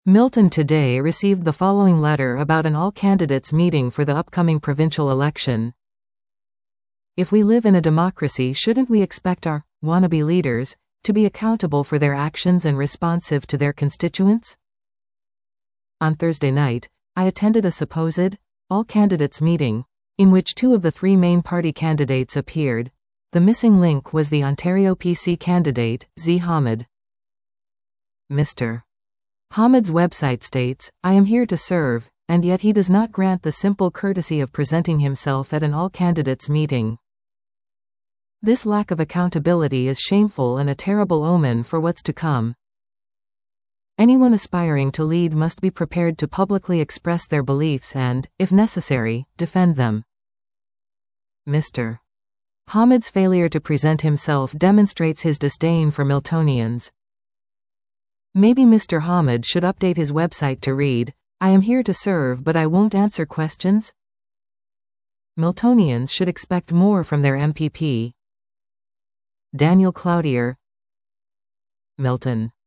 Milton today received the following letter about an all-candidates meeting for the upcoming provincial election. If we live in a democracy, shouldn't we expect our wannabe leaders to be accountable for their actions and responsive to their constituents? On Thursday night, I attended a supposed all-candidates meeting, in which two of the three main party candidates appeared. The missing link was the Ontario PC candidate, Z. Hamid. Mr. Hamid's website states, "I am here to serve," and yet he does not grant the simple courtesy of presenting himself at an all-candidates meeting. This lack of accountability is shameful and a terrible omen for what's to come. Anyone aspiring to lead must be prepared to publicly express their beliefs and, if necessary, defend them. Mr. Hamid's failure to present himself demonstrates his disdain for Miltonians. Maybe Mr. Hamid should update his website to read, "I am here to serve but I won't answer questions." Miltonians should expect more from their MPP. Daniel Cloutier, Milton.